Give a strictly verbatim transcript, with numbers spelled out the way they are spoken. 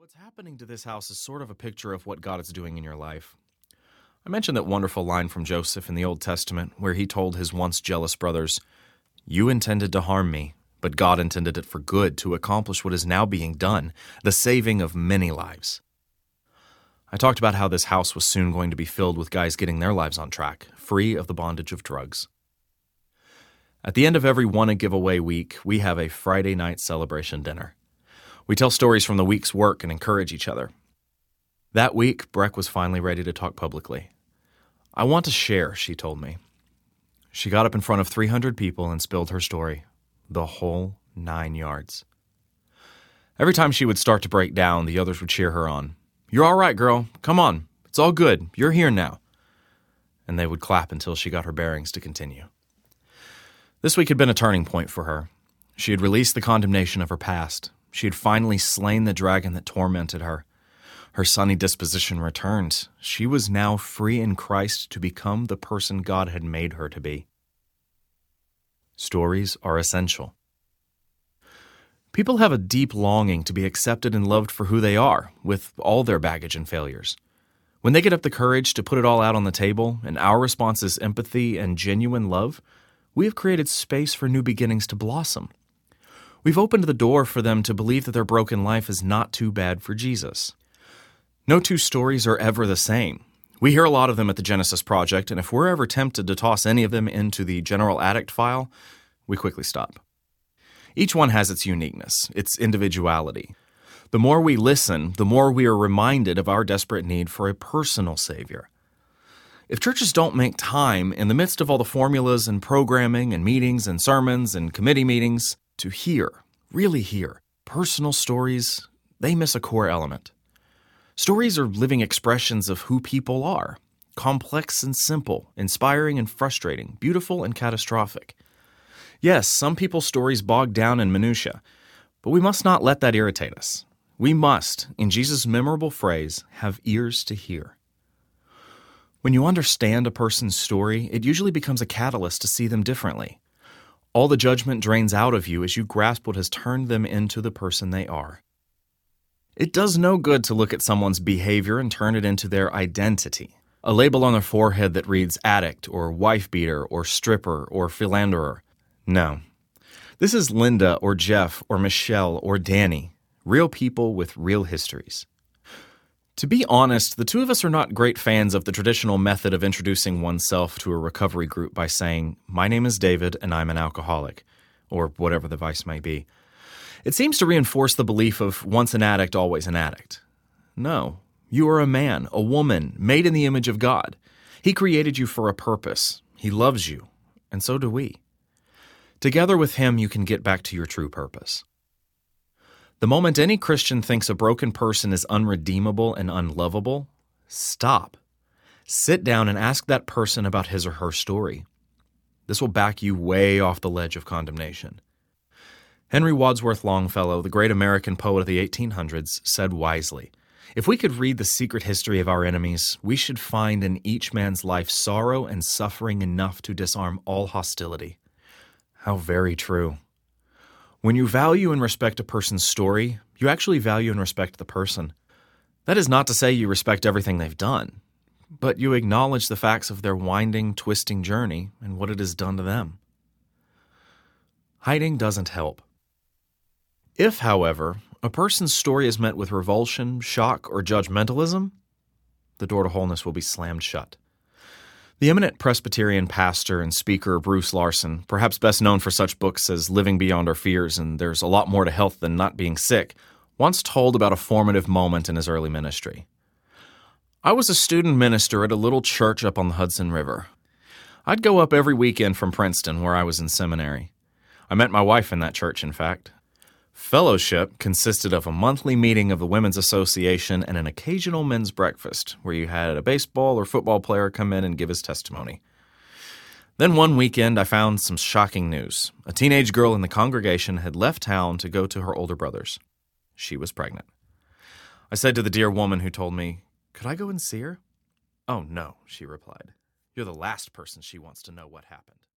What's happening to this house is sort of a picture of what God is doing in your life. I mentioned that wonderful line from Joseph in the Old Testament where he told his once jealous brothers, "You intended to harm me, but God intended it for good to accomplish what is now being done, the saving of many lives." I talked about how this house was soon going to be filled with guys getting their lives on track, free of the bondage of drugs. At the end of every Wanna Giveaway week, we have a Friday night celebration dinner. We tell stories from the week's work and encourage each other. That week, Breck was finally ready to talk publicly. "I want to share," she told me. She got up in front of three hundred people and spilled her story, the whole nine yards. Every time she would start to break down, the others would cheer her on. "You're all right, girl. Come on. It's all good. You're here now." And they would clap until she got her bearings to continue. This week had been a turning point for her. She had released the condemnation of her past. She had finally slain the dragon that tormented her. Her sunny disposition returned. She was now free in Christ to become the person God had made her to be. Stories are essential. People have a deep longing to be accepted and loved for who they are, with all their baggage and failures. When they get up the courage to put it all out on the table, and our response is empathy and genuine love, we have created space for new beginnings to blossom. We've opened the door for them to believe that their broken life is not too bad for Jesus. No two stories are ever the same. We hear a lot of them at the Genesis Project, and if we're ever tempted to toss any of them into the general addict file, we quickly stop. Each one has its uniqueness, its individuality. The more we listen, the more we are reminded of our desperate need for a personal Savior. If churches don't make time, in the midst of all the formulas and programming and meetings and sermons and committee meetings, to hear, really hear, personal stories, they miss a core element. Stories are living expressions of who people are, complex and simple, inspiring and frustrating, beautiful and catastrophic. Yes, some people's stories bog down in minutia, but we must not let that irritate us. We must, in Jesus' memorable phrase, have ears to hear. When you understand a person's story, it usually becomes a catalyst to see them differently. All the judgment drains out of you as you grasp what has turned them into the person they are. It does no good to look at someone's behavior and turn it into their identity, a label on their forehead that reads addict or wife-beater or stripper or philanderer. No. This is Linda or Jeff or Michelle or Danny, real people with real histories. To be honest, the two of us are not great fans of the traditional method of introducing oneself to a recovery group by saying, "My name is David and I'm an alcoholic," or whatever the vice may be. It seems to reinforce the belief of once an addict, always an addict. No, you are a man, a woman, made in the image of God. He created you for a purpose. He loves you, and so do we. Together with Him, you can get back to your true purpose. The moment any Christian thinks a broken person is unredeemable and unlovable, stop. Sit down and ask that person about his or her story. This will back you way off the ledge of condemnation. Henry Wadsworth Longfellow, the great American poet of the eighteen hundreds, said wisely, "If we could read the secret history of our enemies, we should find in each man's life sorrow and suffering enough to disarm all hostility." How very true. When you value and respect a person's story, you actually value and respect the person. That is not to say you respect everything they've done, but you acknowledge the facts of their winding, twisting journey and what it has done to them. Hiding doesn't help. If, however, a person's story is met with revulsion, shock, or judgmentalism, the door to wholeness will be slammed shut. The eminent Presbyterian pastor and speaker Bruce Larson, perhaps best known for such books as Living Beyond Our Fears and There's a Lot More to Health Than Not Being Sick, once told about a formative moment in his early ministry. "I was a student minister at a little church up on the Hudson River. I'd go up every weekend from Princeton, where I was in seminary. I met my wife in that church, in fact. Fellowship consisted of a monthly meeting of the Women's Association and an occasional men's breakfast, where you had a baseball or football player come in and give his testimony. Then one weekend I found some shocking news. A teenage girl in the congregation had left town to go to her older brother's. She was pregnant. I said to the dear woman who told me, 'Could I go and see her?' 'Oh, no,' she replied. 'You're the last person she wants to know what happened.'"